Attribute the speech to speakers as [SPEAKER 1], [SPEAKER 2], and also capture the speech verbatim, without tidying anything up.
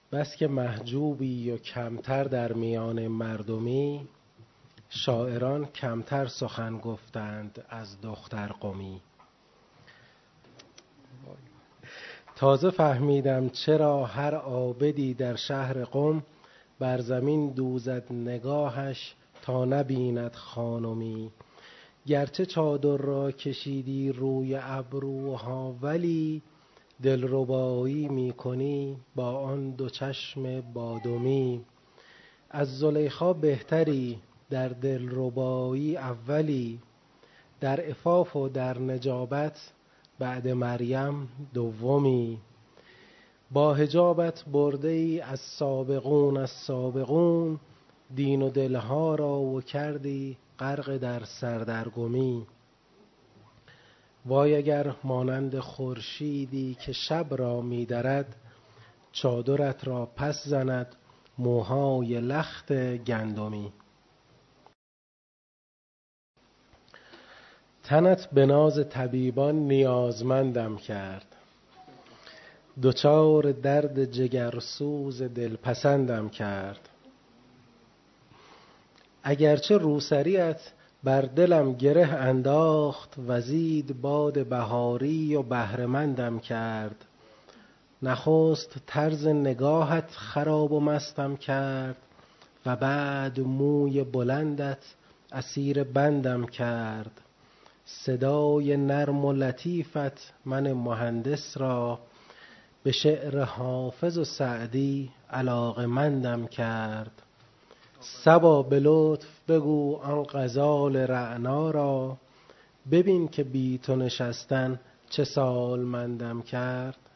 [SPEAKER 1] بس که محجوبی و کمتر در میان مردمی، شاعران کمتر سخن گفتند از دختر قمی. تازه فهمیدم چرا هر عابدی در شهر قم بر زمین دوزد نگاهش تا نبیند خانمی. گرچه چادر را کشیدی روی ابروها، ولی دلربایی می کنی با آن دو چشم بادمی. از زلیخا بهتری در دلربایی اولی، در عفاف و در نجابت بعد مریم دومی. با حجابت برده ای از سابقون از سابقون، دین و دلها را و کردی غرق در سردرگمی. وای اگر مانند خورشیدی که شب را می درد، چادرت را پس زند موهای لخت گندمی. تنت به ناز طبیبان نیازمندم کرد، دچار درد جگرسوز دلپسندم کرد. اگرچه روسریت بر دلم گره انداخت، وزید باد بهاری و بهره‌مندم کرد. نخست طرز نگاهت خراب و مستم کرد، و بعد موی بلندت اسیر بندم کرد. صدای نرم و لطیفت من مهندس را، به شعر حافظ و سعدی علاقه‌مندم کرد. صبا به لطف بگو آن غزال رعنا را، ببین که بی تو نشستن چه سالمندم کرد.